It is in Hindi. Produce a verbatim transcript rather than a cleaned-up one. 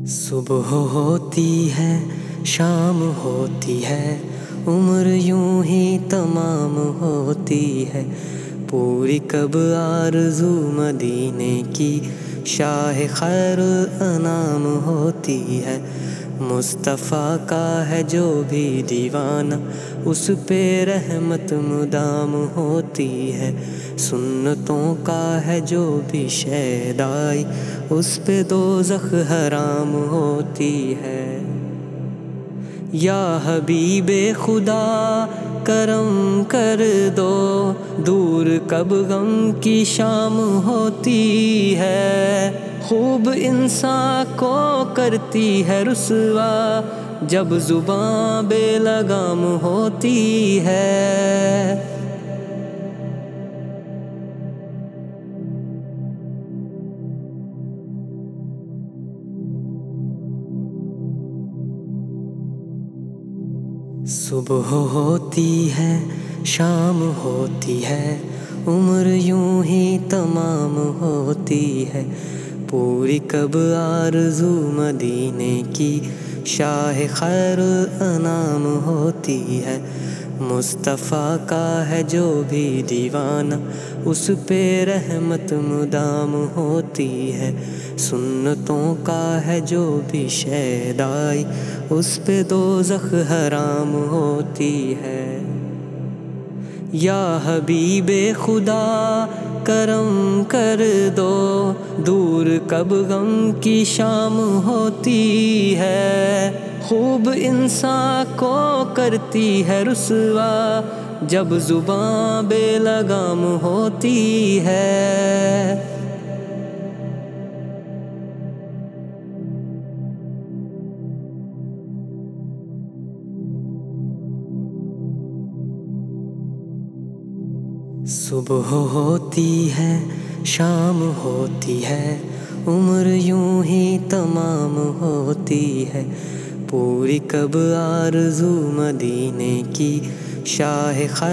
सुबह होती है, शाम होती है, उम्र यूं ही तमाम होती है। पूरी कब आरज़ू मदीने की, शाह खैर अनाम होती है। मुस्तफ़ा का है जो भी दीवाना, उस पे रहमत मुदाम होती है। सुन्नतों का है जो भी शैदाई, उस पे दोज़ख हराम होती है। या हबीबे खुदा करम कर दो, दूर कब गम की शाम होती है। खूब इंसान को करती है रुसवा, जब ज़ुबां बेलगाम होती है। सुबह होती है, शाम होती है, उम्र यूं ही तमाम होती है। पूरी कब आरज़ू मदीने की, शाह खैर अनाम होती है। मुस्तफ़ा का है जो भी दीवाना, उस पे रहमत मुदाम होती है। सुन्नतों का है जो भी शैदाई, उस पे दोज़ख हराम होती है। या हबीबे खुदा करम कर दो, दूर कब गम की शाम होती है। खूब इंसान को करती है रुसवा, जब ज़ुबां बेलगाम होती है। सुबह होती है, शाम होती है, उम्र यूं ही तमाम होती है। पूरी कब आरज़ू मदीने की, शाह